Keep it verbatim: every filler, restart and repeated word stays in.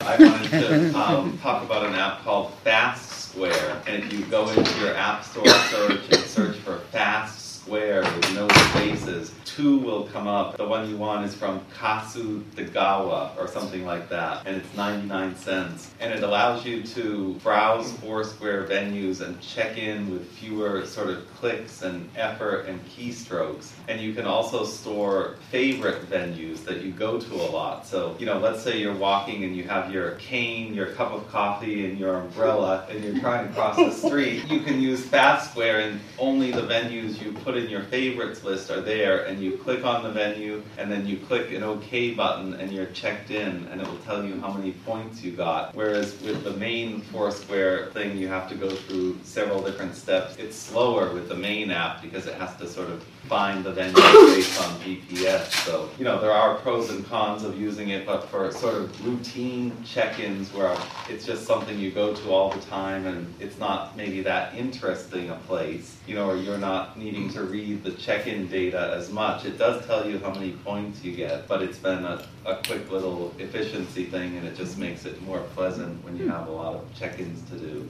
I wanted to um, talk about an app called Fast Square. And if you go into your App Store search and search for Fast Square with no spaces, two will come up. The one you want is from Kasu Degawa or something like that, and it's ninety-nine cents. And it allows you to browse Foursquare venues and check in with fewer sort of clicks and effort and keystrokes. And you can also store favorite venues that you go to a lot. So, you know, let's say you're walking and you have your cane, your cup of coffee, and your umbrella, and you're trying to cross the street. You can use Fast Square, and only the venues you put in your favorites list are there, and you click on the venue, and then you click an OK button, and you're checked in, and it will tell you how many points you got. Whereas with the main Foursquare thing, you have to go through several different steps. It's slower with the main app because it has to sort of find the venue based on G P S. So, you know, there are pros and cons of using it, but for sort of routine check-ins where it's just something you go to all the time and it's not maybe that interesting a place, you know, or you're not needing to read the check-in data as much. It does tell you how many points you get, but it's been a, a quick little efficiency thing, and it just makes it more pleasant when you have a lot of check-ins to do.